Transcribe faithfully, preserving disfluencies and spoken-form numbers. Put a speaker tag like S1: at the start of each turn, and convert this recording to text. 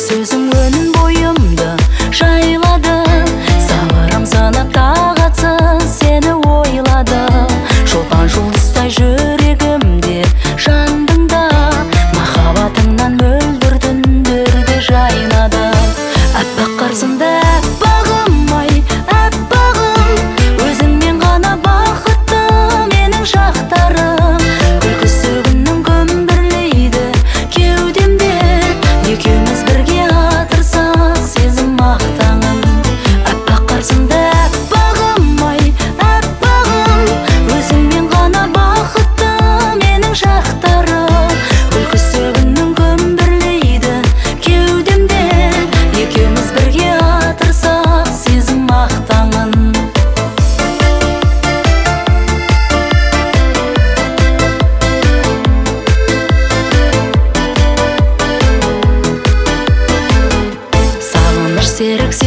S1: сөзің өнін бойымды жайлады. Сабырым сынып тағатсыз сені ойлады. Шолпан жұлдыздай жүрегімде жандың да, махаббатыңнан мөлдір түндерде жайнады. Аппақ қарсында аппағым ай, аппағым, өзіңмен ғана бақытты менің шақтарым. Күлкісі күннің көмбірлейді кеудемде, екеуміз бірге атырсақ сезім мақтаңын. Аппақ қарсында аппағым ай, аппағым, өзіңмен ғана бақытты менің шақтарым. Күлкісі күннің көмбірлейді кеудемде, екеуміз бірге атырсақ сезім мақтаңын. Сағыныш серік